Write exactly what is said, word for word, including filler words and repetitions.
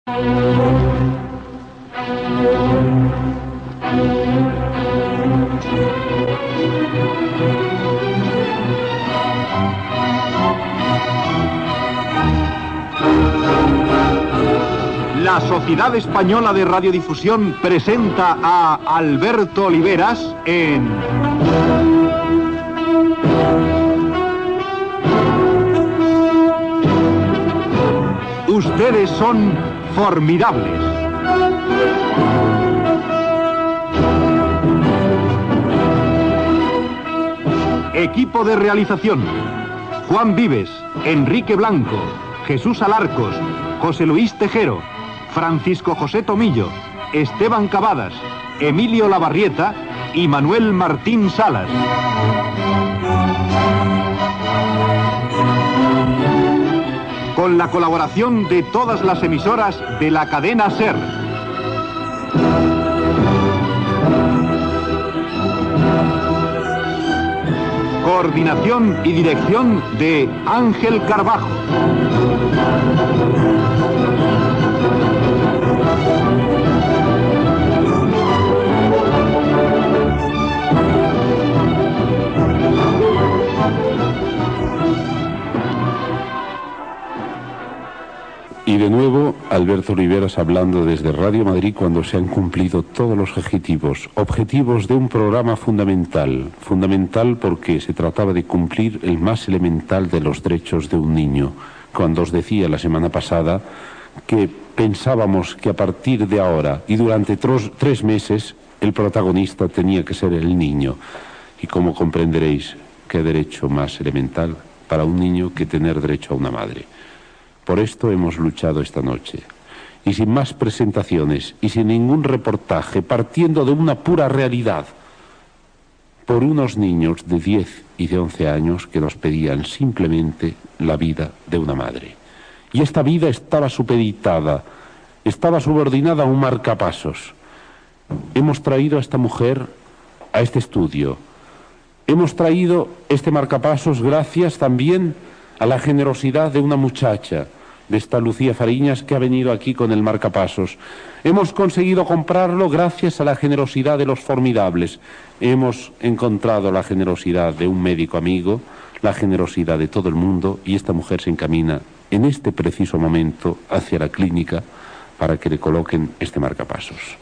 La Sociedad Española de Radiodifusión presenta a Alberto Oliveras en... Ustedes son formidables. Equipo de realización: Juan Vives, Enrique Blanco, Jesús Alarcos, José Luis Tejero, Francisco José Tomillo, Esteban Cavadas, Emilio Lavarrieta y Manuel Martín Salas. Con la colaboración de todas las emisoras de la cadena SER. Coordinación y dirección de Ángel Carbajo. Y de nuevo, Alberto Oliveras hablando desde Radio Madrid cuando se han cumplido todos los objetivos, objetivos de un programa fundamental, fundamental porque se trataba de cumplir el más elemental de los derechos de un niño. Cuando os decía la semana pasada que pensábamos que a partir de ahora y durante tros, tres meses el protagonista tenía que ser el niño. Y como comprenderéis, qué derecho más elemental para un niño que tener derecho a una madre. Por esto hemos luchado esta noche. Y sin más presentaciones y sin ningún reportaje, partiendo de una pura realidad, por unos niños de diez y de once años que nos pedían simplemente la vida de una madre. Y esta vida estaba supeditada, estaba subordinada a un marcapasos. Hemos traído a esta mujer a este estudio. Hemos traído este marcapasos gracias también a la generosidad de una muchacha, de esta Lucía Fariñas, que ha venido aquí con el marcapasos. Hemos conseguido comprarlo gracias a la generosidad de los formidables. Hemos encontrado la generosidad de un médico amigo, la generosidad de todo el mundo, y esta mujer se encamina en este preciso momento hacia la clínica para que le coloquen este marcapasos.